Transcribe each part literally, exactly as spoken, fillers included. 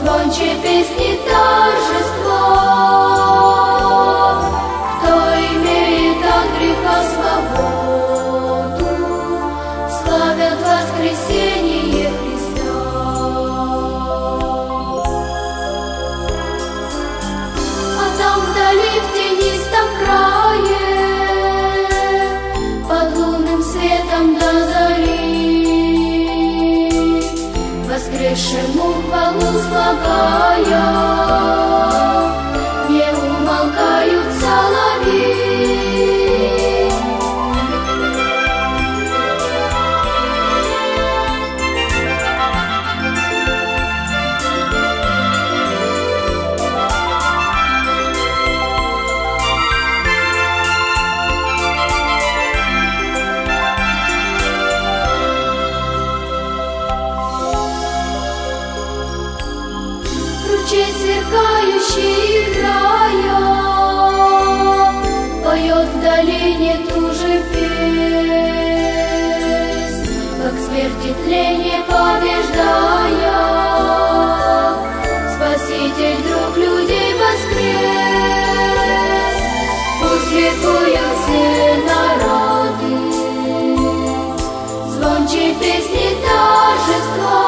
звонче песни торжества. Кто имеет от греха свободу, славят воскресение Христа. А там вдали в тенистом крае, под лунным светом до зари, воскресшему хвалу слагая, не умолкают соловьи. Ручей сверкающий, играя, поет в долине ту же песнь, как смерти тление побеждая, Спаситель, друг людей воскрес. Пусть ликуют все народы, звонче песни торжества.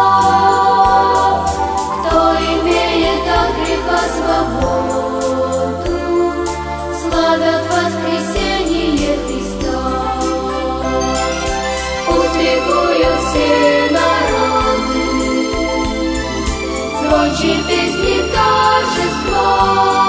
Свободу славят воскресение Христа. Пусть ликуют все народы, звонче песни торжества.